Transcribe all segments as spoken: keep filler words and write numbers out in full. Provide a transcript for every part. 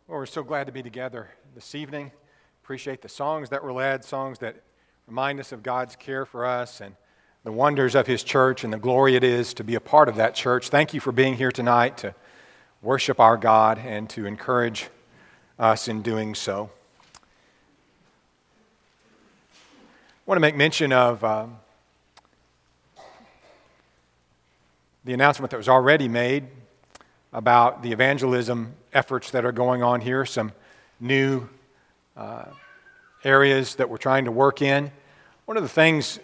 Well, we're so glad to be together this evening. Appreciate the songs that were led, songs that remind us of God's care for us and the wonders of His church and the glory it is to be a part of that church. Thank you for being here tonight to worship our God and to encourage us in doing so. I want to make mention of um, the announcement that was already made about the evangelism efforts that are going on here, some new uh, areas that we're trying to work in. One of the things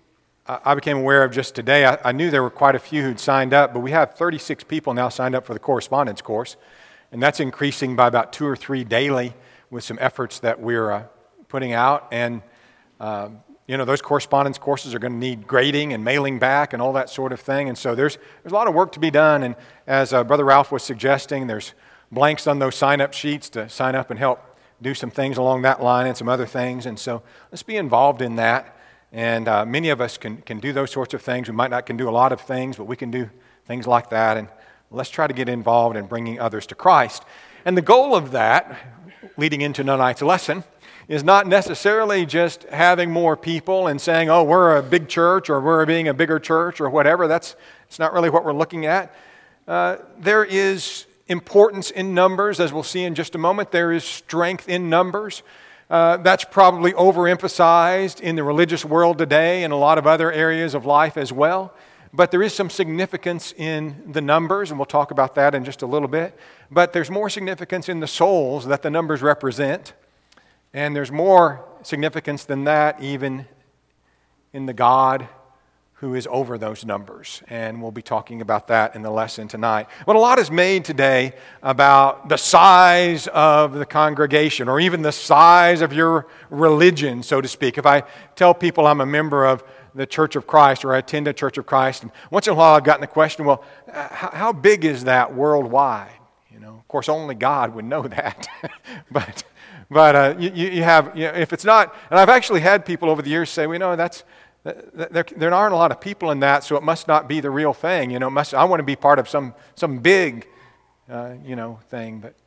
I became aware of just today, I, I knew there were quite a few who'd signed up, but we have thirty-six people now signed up for the correspondence course, and that's increasing by about two or three daily with some efforts that we're uh, putting out. And um, you know, those correspondence courses are going to need grading and mailing back and all that sort of thing. And so there's there's a lot of work to be done. And as uh, Brother Ralph was suggesting, there's blanks on those sign-up sheets to sign up and help do some things along that line and some other things. And so let's be involved in that. And uh, many of us can, can do those sorts of things. We might not can do a lot of things, but we can do things like that. And let's try to get involved in bringing others to Christ. And the goal of that, leading into tonight's lesson, is not necessarily just having more people and saying, oh, we're a big church or we're being a bigger church or whatever. That's it's not really what we're looking at. Uh, there is importance in numbers, as we'll see in just a moment. There is strength in numbers. Uh, that's probably overemphasized in the religious world today and a lot of other areas of life as well. But there is some significance in the numbers, and we'll talk about that in just a little bit. But there's more significance in the souls that the numbers represent. And there's more significance than that even in the God who is over those numbers. And we'll be talking about that in the lesson tonight. But a lot is made today about the size of the congregation or even the size of your religion, so to speak. If I tell people I'm a member of the Church of Christ or I attend a Church of Christ, and once in a while I've gotten the question, well, how big is that worldwide? You know, of course, only God would know that. but... But uh, you, you have, you know, if it's not, and I've actually had people over the years say, well, you know, that's, there, there aren't a lot of people in that, so it must not be the real thing. You know, it must, I want to be part of some, some big, uh, you know, thing. But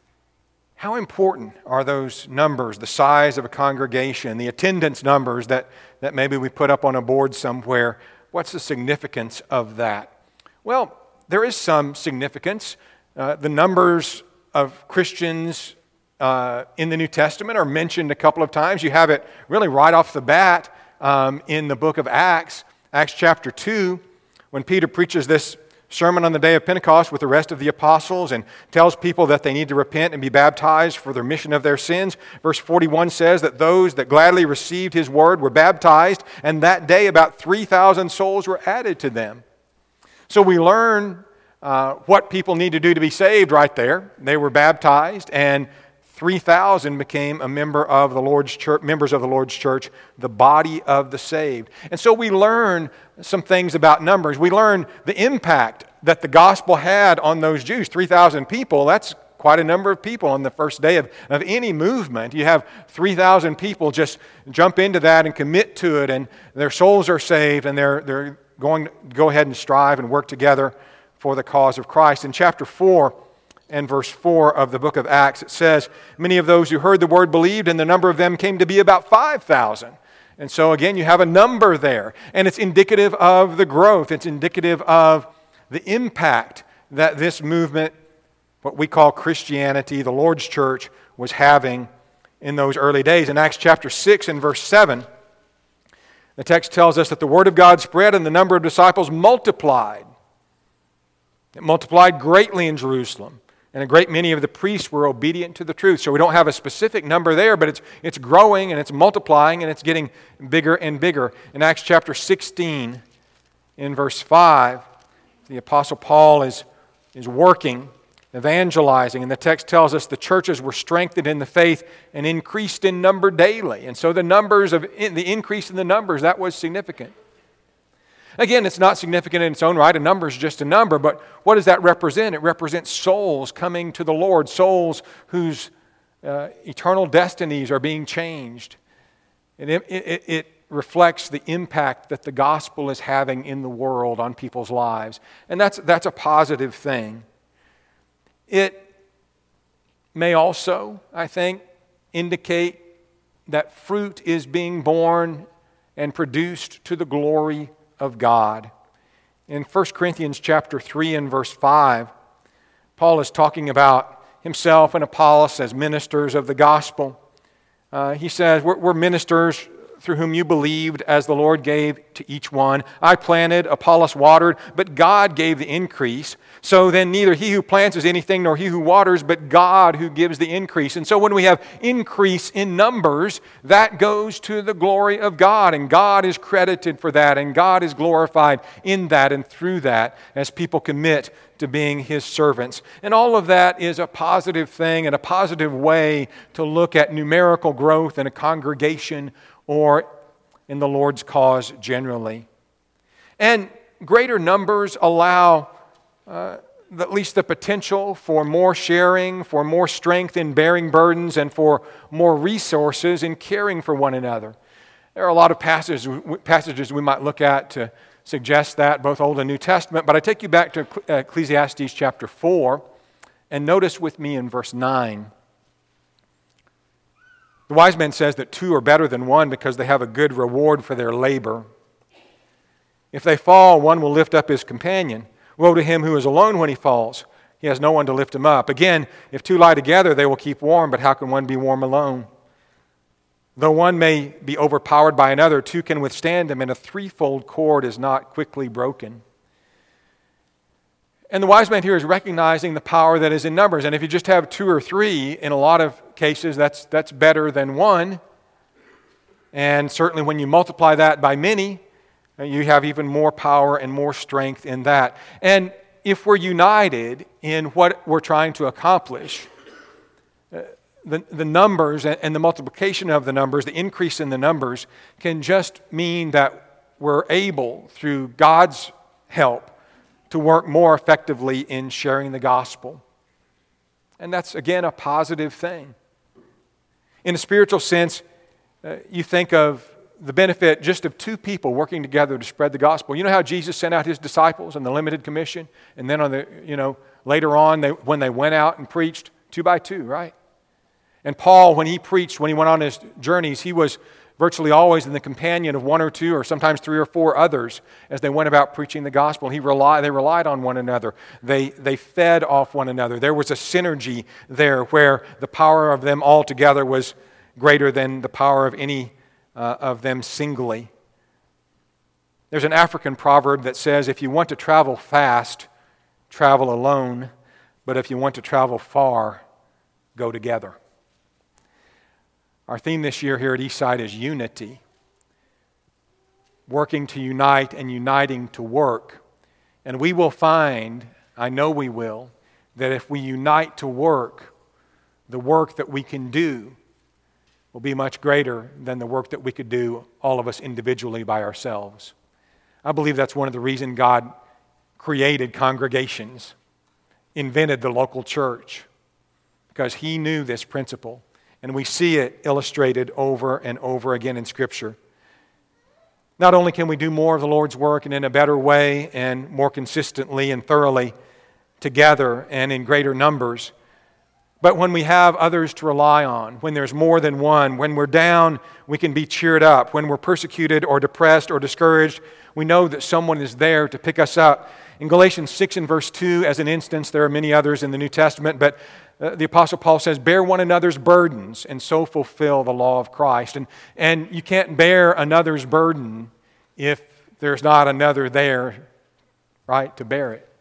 how important are those numbers, the size of a congregation, the attendance numbers that, that maybe we put up on a board somewhere? What's the significance of that? Well, there is some significance. Uh, the numbers of Christians Uh, in the New Testament are mentioned a couple of times. You have it really right off the bat um, in the book of Acts, Acts chapter two, when Peter preaches this sermon on the day of Pentecost with the rest of the apostles and tells people that they need to repent and be baptized for the remission of their sins. Verse forty-one says that those that gladly received his word were baptized, and that day about three thousand souls were added to them. So we learn uh, what people need to do to be saved right there. They were baptized, and three thousand became a member of the Lord's church, members of the Lord's church, the body of the saved. And so we learn some things about numbers. We learn the impact that the gospel had on those Jews. three thousand people, that's quite a number of people on the first day of, of any movement. You have three thousand people just jump into that and commit to it, and their souls are saved, and they're, they're going to go ahead and strive and work together for the cause of Christ. In chapter four, and verse four of the book of Acts, it says, many of those who heard the word believed, and the number of them came to be about five thousand. And so again, you have a number there, and it's indicative of the growth. It's indicative of the impact that this movement, what we call Christianity, the Lord's church, was having in those early days. In Acts chapter six and verse seven, the text tells us that the word of God spread and the number of disciples multiplied. It multiplied greatly in Jerusalem. And a great many of the priests were obedient to the truth. So we don't have a specific number there, but it's it's growing and it's multiplying and it's getting bigger and bigger. In Acts chapter sixteen, in verse five, the Apostle Paul is, is working, evangelizing, and the text tells us the churches were strengthened in the faith and increased in number daily. And so the numbers of the increase in the numbers, that was significant. Again, it's not significant in its own right. A number is just a number, but what does that represent? It represents souls coming to the Lord, souls whose uh, eternal destinies are being changed. And it, it, it reflects the impact that the gospel is having in the world on people's lives. And that's, that's a positive thing. It may also, I think, indicate that fruit is being borne and produced to the glory of God. In First Corinthians chapter three and verse five, Paul is talking about himself and Apollos as ministers of the gospel. Uh, he says, we're, we're ministers through whom you believed, as the Lord gave to each one. I planted, Apollos watered, but God gave the increase. So then neither he who plants is anything, nor he who waters, but God who gives the increase. And so when we have increase in numbers, that goes to the glory of God, and God is credited for that, and God is glorified in that and through that as people commit to being His servants. And all of that is a positive thing and a positive way to look at numerical growth in a congregation or in the Lord's cause generally. And greater numbers allow uh, at least the potential for more sharing, for more strength in bearing burdens, and for more resources in caring for one another. There are a lot of passages, passages we might look at to suggest that, both Old and New Testament, but I take you back to Ecclesiastes chapter four, and notice with me in verse nine. The wise man says that two are better than one because they have a good reward for their labor. If they fall, one will lift up his companion. Woe to him who is alone when he falls. He has no one to lift him up. Again, if two lie together, they will keep warm, but how can one be warm alone? Though one may be overpowered by another, two can withstand him, and a threefold cord is not quickly broken. And the wise man here is recognizing the power that is in numbers. And if you just have two or three, in a lot of cases, that's, that's better than one. And certainly when you multiply that by many, you have even more power and more strength in that. And if we're united in what we're trying to accomplish, the, the numbers and the multiplication of the numbers, the increase in the numbers, can just mean that we're able, through God's help, to work more effectively in sharing the gospel. And that's, again, a positive thing. In a spiritual sense, uh, you think of the benefit just of two people working together to spread the gospel. You know how Jesus sent out His disciples on the limited commission? And then on the, you know, later on, they, when they went out and preached, two by two, right? And Paul, when he preached, when he went on his journeys, he was virtually always in the companion of one or two or sometimes three or four others as they went about preaching the gospel. He relied, they relied on one another. They, they fed off one another. There was a synergy there where the power of them all together was greater than the power of any uh, of them singly. There's an African proverb that says, if you want to travel fast, travel alone, but if you want to travel far, go together. Our theme this year here at Eastside is unity. Working to unite and uniting to work. And we will find, I know we will, that if we unite to work, the work that we can do will be much greater than the work that we could do, all of us individually by ourselves. I believe that's one of the reasons God created congregations, invented the local church, because He knew this principle. And we see it illustrated over and over again in Scripture. Not only can we do more of the Lord's work and in a better way and more consistently and thoroughly together and in greater numbers, but when we have others to rely on, when there's more than one, when we're down, we can be cheered up. When we're persecuted or depressed or discouraged, we know that someone is there to pick us up. In Galatians six and verse two, as an instance, there are many others in the New Testament, but uh, the Apostle Paul says, bear one another's burdens and so fulfill the law of Christ. And, and you can't bear another's burden if there's not another there, right, to bear it.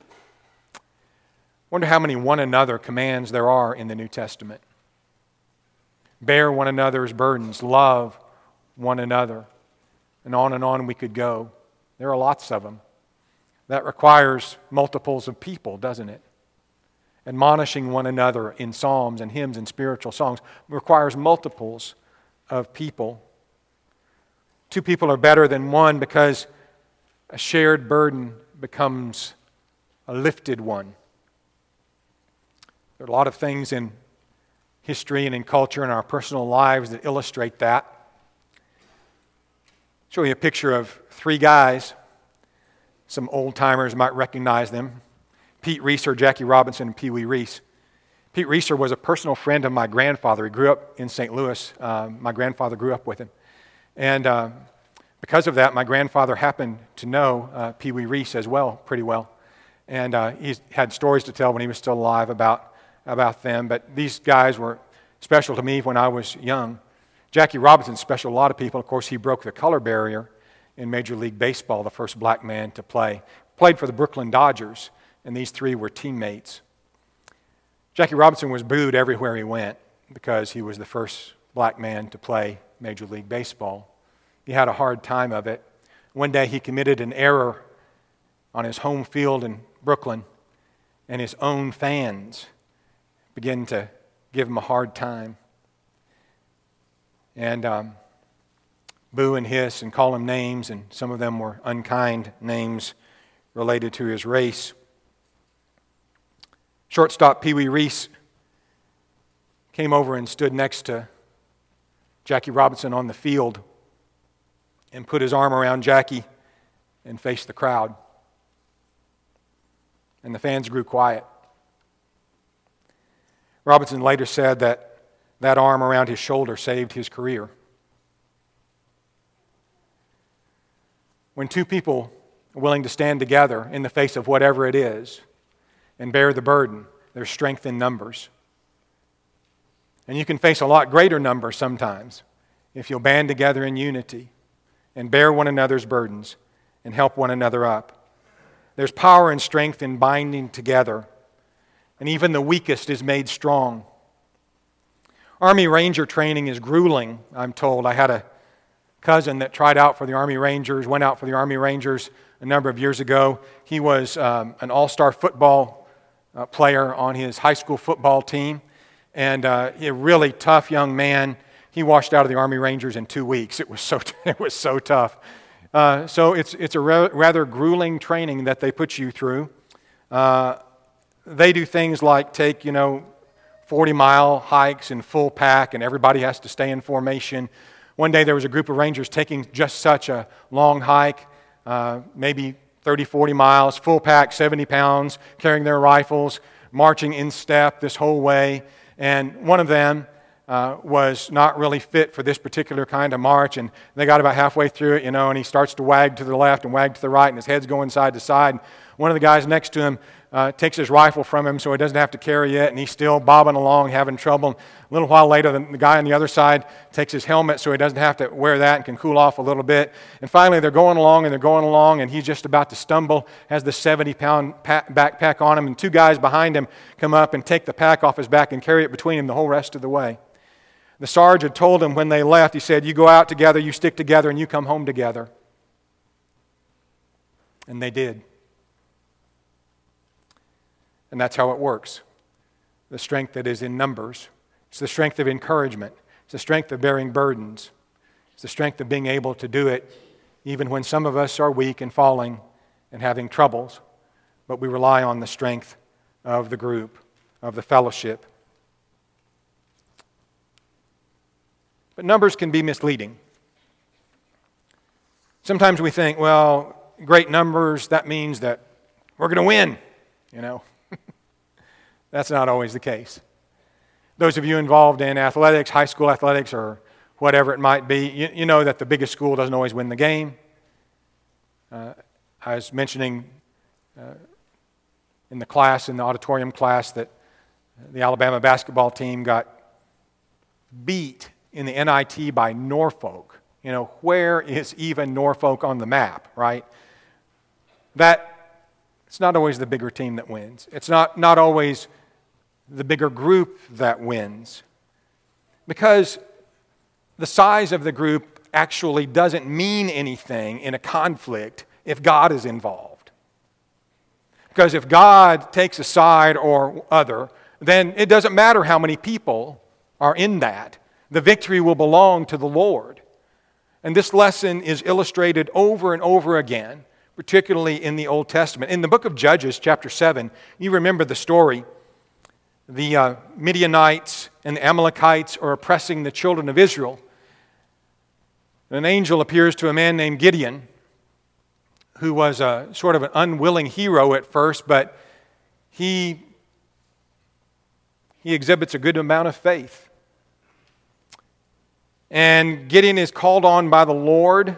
Wonder how many one another commands there are in the New Testament. Bear one another's burdens, love one another, and on and on we could go. There are lots of them. That requires multiples of people, doesn't it? Admonishing one another in psalms and hymns and spiritual songs requires multiples of people. Two people are better than one because a shared burden becomes a lifted one. There are a lot of things in history and in culture and our personal lives that illustrate that. I'll show you a picture of three guys. Some old-timers might recognize them. Pete Reese or Jackie Robinson and Pee Wee Reese. Pete Reeser was a personal friend of my grandfather. He grew up in Saint Louis. Uh, my grandfather grew up with him. And uh, because of that, my grandfather happened to know uh, Pee Wee Reese as well, pretty well. And uh, he had stories to tell when he was still alive about, about them. But these guys were special to me when I was young. Jackie Robinson's special to a lot of people. Of course, he broke the color barrier in Major League Baseball, the first black man to play. Played for the Brooklyn Dodgers, and these three were teammates. Jackie Robinson was booed everywhere he went because he was the first black man to play Major League Baseball. He had a hard time of it. One day he committed an error on his home field in Brooklyn, and his own fans began to give him a hard time. And um, boo and hiss and call him names, and some of them were unkind names related to his race. Shortstop Pee Wee Reese came over and stood next to Jackie Robinson on the field and put his arm around Jackie and faced the crowd. And the fans grew quiet. Robinson later said that that arm around his shoulder saved his career. When two people are willing to stand together in the face of whatever it is and bear the burden, there's strength in numbers. And you can face a lot greater numbers sometimes if you'll band together in unity and bear one another's burdens and help one another up. There's power and strength in binding together, and even the weakest is made strong. Army Ranger training is grueling, I'm told. I had a cousin that tried out for the Army Rangers, went out for the Army Rangers a number of years ago. He was um, an all-star football uh, player on his high school football team, and uh, a really tough young man. He washed out of the Army Rangers in two weeks. It was so it was so tough. Uh, so it's it's a ra- rather grueling training that they put you through. Uh, they do things like take, you know, forty-mile hikes in full pack, and everybody has to stay in formation. One day there was a group of Rangers taking just such a long hike, uh, maybe thirty, forty miles, full pack, seventy pounds, carrying their rifles, marching in step this whole way. And one of them uh, was not really fit for this particular kind of march, and they got about halfway through it, you know, and he starts to wag to the left and wag to the right, and his head's going side to side. One of the guys next to him uh, takes his rifle from him so he doesn't have to carry it, and he's still bobbing along, having trouble. A little while later, the, the guy on the other side takes his helmet so he doesn't have to wear that and can cool off a little bit. And finally, they're going along, and they're going along, and he's just about to stumble, has the seventy-pound backpack on him, and two guys behind him come up and take the pack off his back and carry it between him the whole rest of the way. The Sarge had told him when they left, he said, "You go out together, you stick together, and you come home together." And they did. And that's how it works. The strength that is in numbers. It's the strength of encouragement. It's the strength of bearing burdens. It's the strength of being able to do it even when some of us are weak and falling and having troubles. But we rely on the strength of the group, of the fellowship. But numbers can be misleading. Sometimes we think, well, great numbers, that means that we're going to win, you know. That's not always the case. Those of you involved in athletics, high school athletics, or whatever it might be, you, you know that the biggest school doesn't always win the game. Uh, I was mentioning uh, in the class, in the auditorium class, that the Alabama basketball team got beat in the N I T by Norfolk. You know, where is even Norfolk on the map, right? That it's not always the bigger team that wins. It's not, not always the bigger group that wins. Because the size of the group actually doesn't mean anything in a conflict if God is involved. Because if God takes a side or other, then it doesn't matter how many people are in that. The victory will belong to the Lord. And this lesson is illustrated over and over again, particularly in the Old Testament. In the book of Judges, chapter seven, you remember the story. The uh, Midianites and the Amalekites are oppressing the children of Israel. An angel appears to a man named Gideon, who was a sort of an unwilling hero at first, but he he exhibits a good amount of faith. And Gideon is called on by the Lord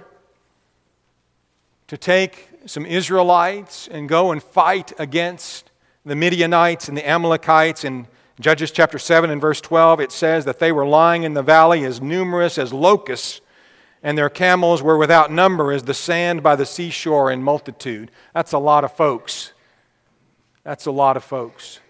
to take some Israelites and go and fight against the Midianites and the Amalekites. In Judges chapter seven and verse twelve, it says that they were lying in the valley as numerous as locusts, and their camels were without number as the sand by the seashore in multitude. That's a lot of folks. That's a lot of folks.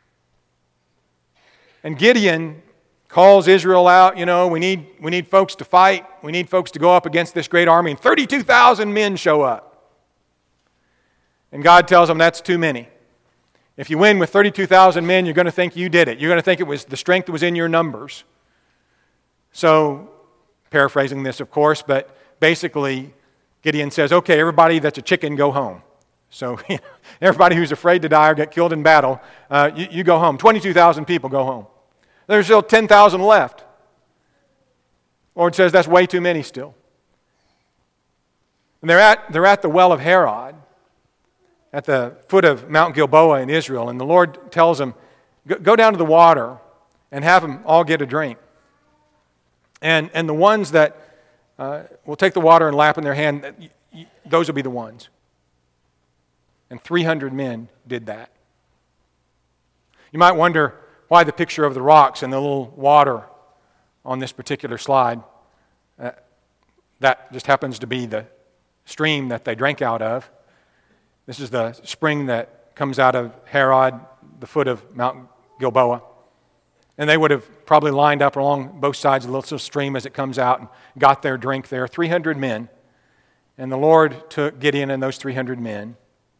And Gideon calls Israel out, you know, we need, we need folks to fight. We need folks to go up against this great army. And thirty-two thousand men show up. And God tells them that's too many. If you win with thirty-two thousand men, you're going to think you did it. You're going to think it was the strength that was in your numbers. So, paraphrasing this, of course, but basically Gideon says, okay, everybody that's a chicken, go home. So everybody who's afraid to die or get killed in battle, uh, you, you go home. twenty-two thousand people go home. There's still ten thousand left. Lord says that's way too many still. And they're at, they're at the well of Herod, at the foot of Mount Gilboa in Israel, and the Lord tells them, go, go down to the water and have them all get a drink. And, and the ones that uh, will take the water and lap in their hand, those will be the ones. And three hundred men did that. You might wonder why the picture of the rocks and the little water on this particular slide. Uh, that just happens to be the stream that they drank out of. This is the spring that comes out of Herod, the foot of Mount Gilboa. And they would have probably lined up along both sides of the little stream as it comes out and got their drink there. three hundred men. And the Lord took Gideon and those three hundred men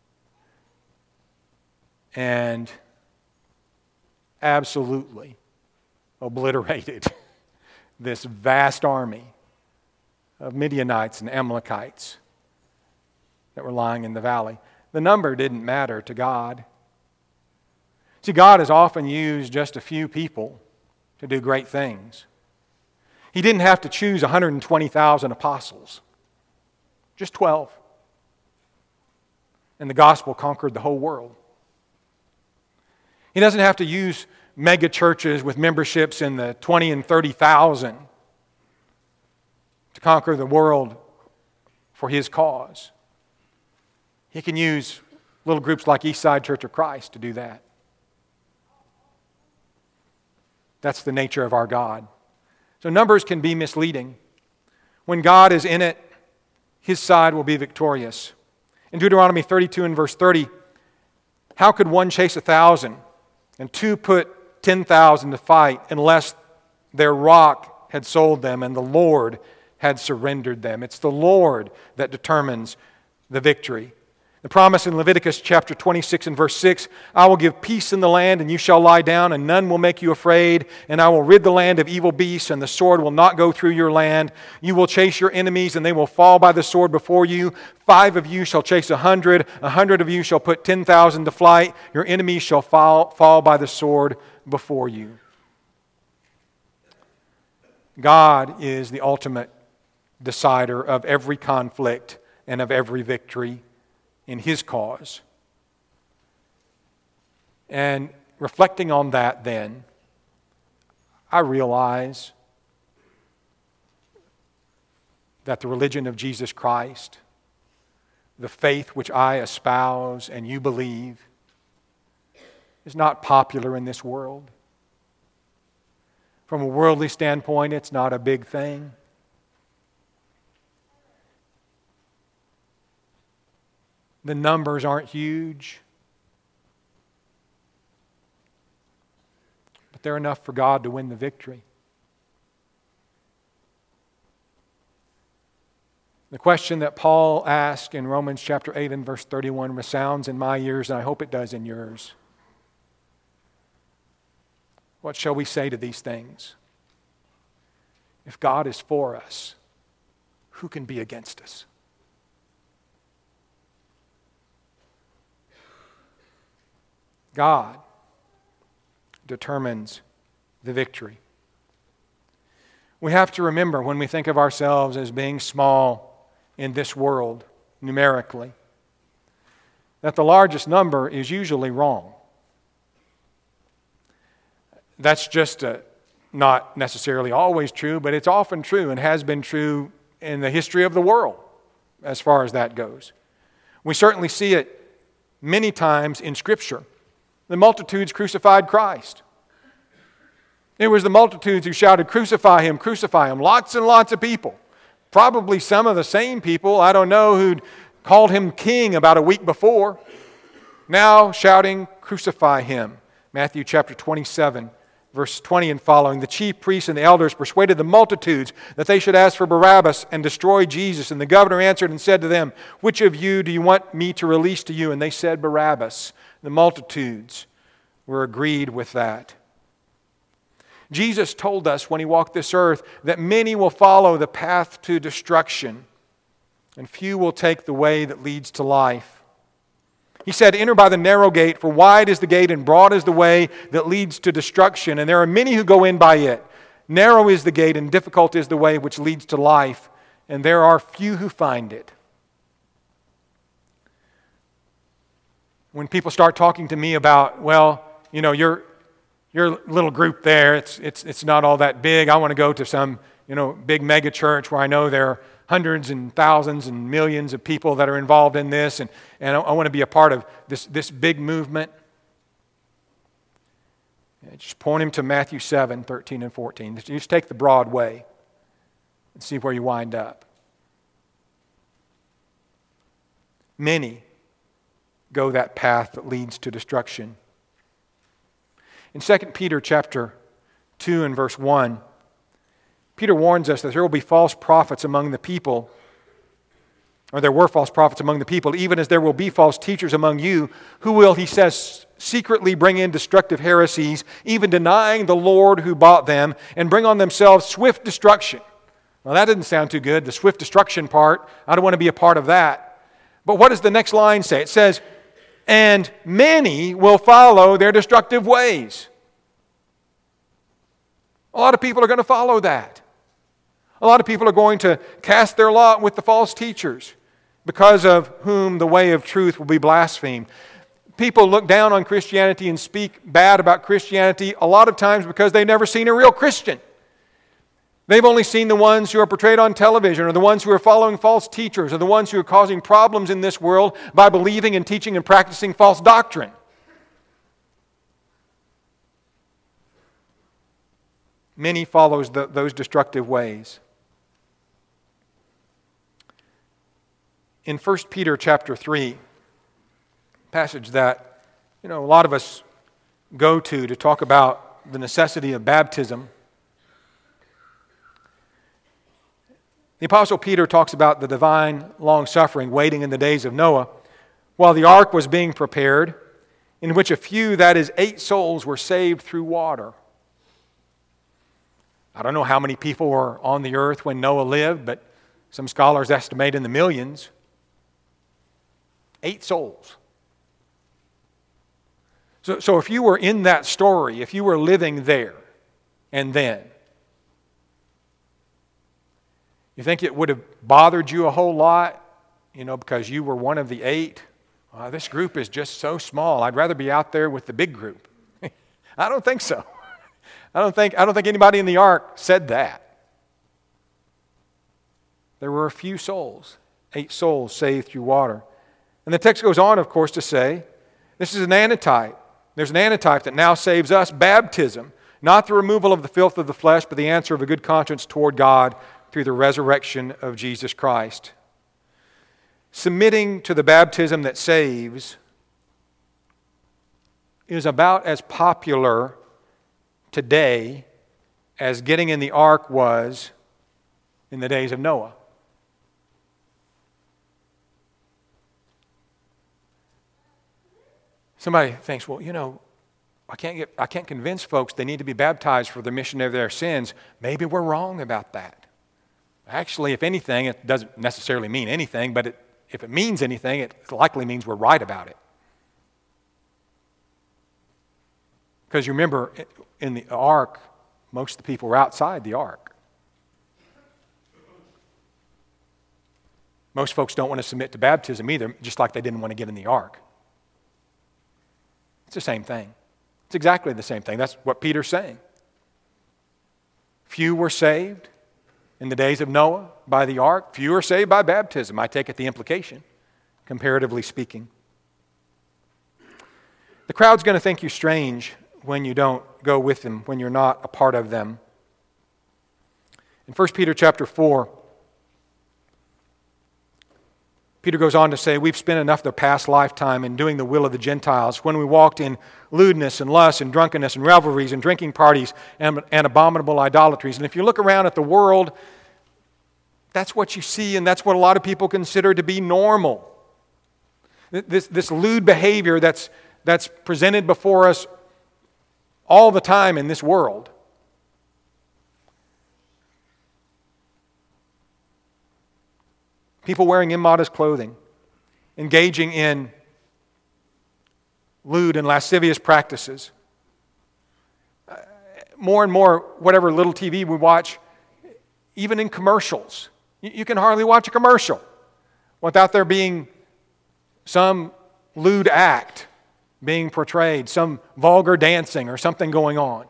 and absolutely obliterated this vast army of Midianites and Amalekites that were lying in the valley. The number didn't matter to God. See, God has often used just a few people to do great things. He didn't have to choose one hundred twenty thousand apostles, just twelve. And the gospel conquered the whole world. He doesn't have to use mega churches with memberships in the twenty and thirty thousand to conquer the world for His cause. He can use little groups like Eastside Church of Christ to do that. That's the nature of our God. So numbers can be misleading. When God is in it, His side will be victorious. In Deuteronomy thirty-two and verse thirty, how could one chase a thousand and two put ten thousand to fight unless their rock had sold them and the Lord had surrendered them? It's the Lord that determines the victory. The promise in Leviticus chapter twenty-six and verse six, I will give peace in the land, and you shall lie down, and none will make you afraid. And I will rid the land of evil beasts, and the sword will not go through your land. You will chase your enemies, and they will fall by the sword before you. Five of you shall chase a hundred. A hundred of you shall put ten thousand to flight. Your enemies shall fall, fall by the sword before you. God is the ultimate decider of every conflict and of every victory in His cause. And reflecting on that then, I realize that the religion of Jesus Christ, the faith which I espouse and you believe, is not popular in this world. From a worldly standpoint, it's not a big thing. The numbers aren't huge, but they're enough for God to win the victory. The question that Paul asked in Romans chapter eight and verse thirty-one resounds in my ears, and I hope it does in yours. What shall we say to these things? If God is for us, who can be against us? God determines the victory. We have to remember when we think of ourselves as being small in this world, numerically, that the largest number is usually wrong. that's just a, not necessarily always true, but it's often true and has been true in the history of the world as far as that goes. We certainly see it many times in Scripture. The multitudes crucified Christ. It was the multitudes who shouted, "Crucify him, crucify him." Lots and lots of people. Probably some of the same people, I don't know, who'd called him king about a week before, now shouting, "Crucify him." Matthew chapter twenty-seven, verse twenty and following. The chief priests and the elders persuaded the multitudes that they should ask for Barabbas and destroy Jesus. And the governor answered and said to them, "Which of you do you want me to release to you?" And they said, "Barabbas." The multitudes were agreed with that. Jesus told us when he walked this earth that many will follow the path to destruction and few will take the way that leads to life. He said, "Enter by the narrow gate, for wide is the gate and broad is the way that leads to destruction, and there are many who go in by it. Narrow is the gate and difficult is the way which leads to life, and there are few who find it." When people start talking to me about, well, you know, your your little group there, it's it's it's not all that big. I want to go to some, you know, big mega church where I know there are hundreds and thousands and millions of people that are involved in this, and, and I, I want to be a part of this, this big movement. Yeah, just point him to Matthew seven, thirteen and fourteen. You just take the broad way and see where you wind up. Many go that path that leads to destruction. In Second Peter chapter two and verse one, Peter warns us that there will be false prophets among the people, or there were false prophets among the people, even as there will be false teachers among you, who will, he says, secretly bring in destructive heresies, even denying the Lord who bought them, and bring on themselves swift destruction. Well, that didn't sound too good, the swift destruction part. I don't want to be a part of that. But what does the next line say? It says, "And many will follow their destructive ways." A lot of people are going to follow that. A lot of people are going to cast their lot with the false teachers, because of whom the way of truth will be blasphemed. People look down on Christianity and speak bad about Christianity a lot of times because they've never seen a real Christian. They've only seen the ones who are portrayed on television, or the ones who are following false teachers, or the ones who are causing problems in this world by believing and teaching and practicing false doctrine. Many follows the, those destructive ways. In First Peter chapter three, passage that, you know, a lot of us go to to talk about the necessity of baptism. The Apostle Peter talks about the divine long-suffering waiting in the days of Noah, while the ark was being prepared, in which a few, that is, eight souls, were saved through water. I don't know how many people were on the earth when Noah lived, but some scholars estimate in the millions. Eight souls. So, so if you were in that story, if you were living there and then, you think it would have bothered you a whole lot, you know, because you were one of the eight? Well, this group is just so small. I'd rather be out there with the big group. I don't think so. I don't think, I don't think anybody in the ark said that. There were a few souls, eight souls saved through water. And the text goes on, of course, to say, this is an antitype. There's an antitype that now saves us, baptism, not the removal of the filth of the flesh, but the answer of a good conscience toward God through the resurrection of Jesus Christ. Submitting to the baptism that saves is about as popular today as getting in the ark was in the days of Noah. Somebody thinks, well, you know, I can't get, I can't convince folks they need to be baptized for the remission of their sins. Maybe we're wrong about that. Actually, if anything, it doesn't necessarily mean anything, but it, if it means anything, it likely means we're right about it. Because you remember, in the ark, most of the people were outside the ark. Most folks don't want to submit to baptism either, just like they didn't want to get in the ark. It's the same thing. It's exactly the same thing. That's what Peter's saying. Few were saved in the days of Noah by the ark. Few were saved by baptism. I take it the implication, comparatively speaking. The crowd's going to think you strange when you don't go with them, when you're not a part of them. In First Peter chapter four, Peter goes on to say, we've spent enough of the past lifetime in doing the will of the Gentiles when we walked in lewdness and lust and drunkenness and revelries and drinking parties and, and abominable idolatries. And if you look around at the world, that's what you see, and that's what a lot of people consider to be normal. This, this lewd behavior that's, that's presented before us all the time in this world. People wearing immodest clothing, engaging in lewd and lascivious practices. Uh, more and more, whatever little T V we watch, even in commercials, you, you can hardly watch a commercial without there being some lewd act being portrayed, some vulgar dancing or something going on.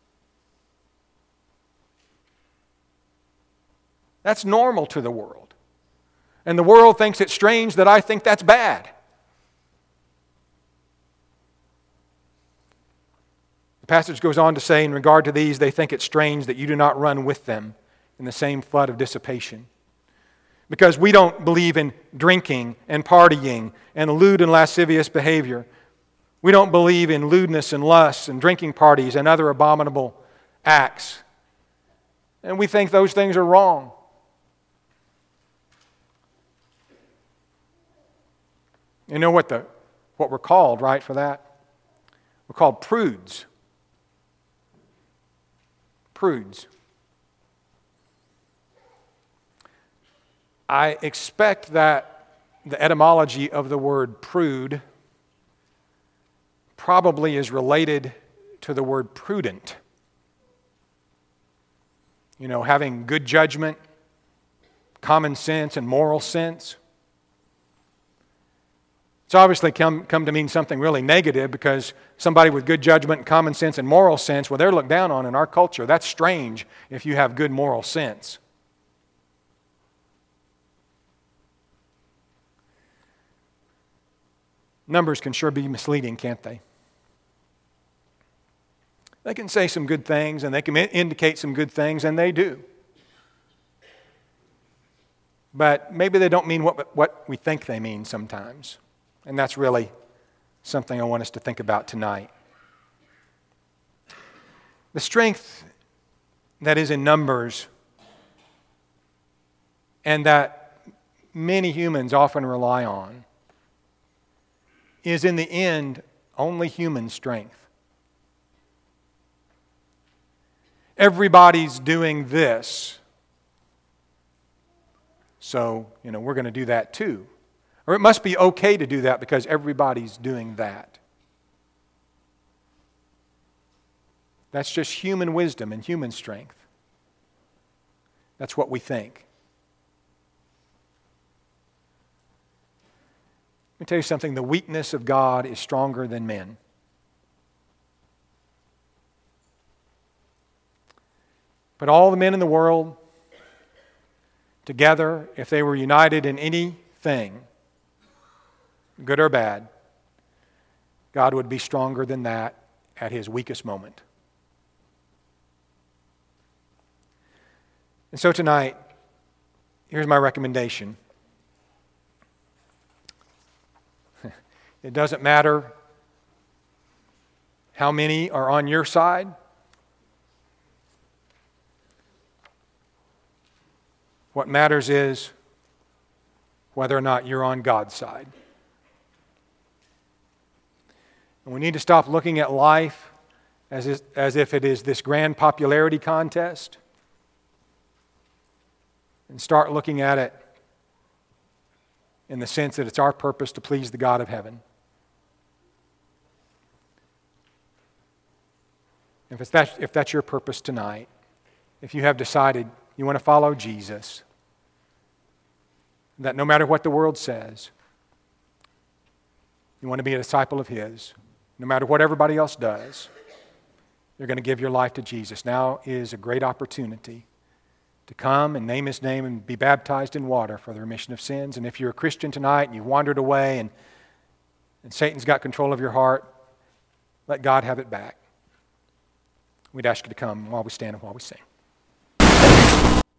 That's normal to the world. And the world thinks it's strange that I think that's bad. The passage goes on to say, in regard to these, they think it strange that you do not run with them in the same flood of dissipation. Because we don't believe in drinking and partying and lewd and lascivious behavior. We don't believe in lewdness and lust and drinking parties and other abominable acts. And we think those things are wrong. You know what the what we're called, right, for that? We're called prudes. Prudes. I expect that the etymology of the word prude probably is related to the word prudent. You know, having good judgment, common sense, and moral sense. It's obviously come, come to mean something really negative, because somebody with good judgment and common sense and moral sense, well, they're looked down on in our culture. That's strange if you have good moral sense. Numbers can sure be misleading, can't they? They can say some good things and they can indicate some good things, and they do. But maybe they don't mean what, what we think they mean sometimes. And that's really something I want us to think about tonight. The strength that is in numbers, and that many humans often rely on, is in the end only human strength. Everybody's doing this, so, you know, we're going to do that too. Or it must be okay to do that because everybody's doing that. That's just human wisdom and human strength. That's what we think. Let me tell you something. The weakness of God is stronger than men. But all the men in the world, together, if they were united in anything, good or bad, God would be stronger than that at His weakest moment. And so tonight, here's my recommendation. It doesn't matter how many are on your side. What matters is whether or not you're on God's side. And we need to stop looking at life as if, as if it is this grand popularity contest, and start looking at it in the sense that it's our purpose to please the God of heaven. If, it's that, if that's your purpose tonight, if you have decided you want to follow Jesus, that no matter what the world says, you want to be a disciple of His, no matter what everybody else does, you're going to give your life to Jesus. Now is a great opportunity to come and name His name and be baptized in water for the remission of sins. And if you're a Christian tonight and you've wandered away and, and Satan's got control of your heart, let God have it back. We'd ask you to come while we stand and while we sing.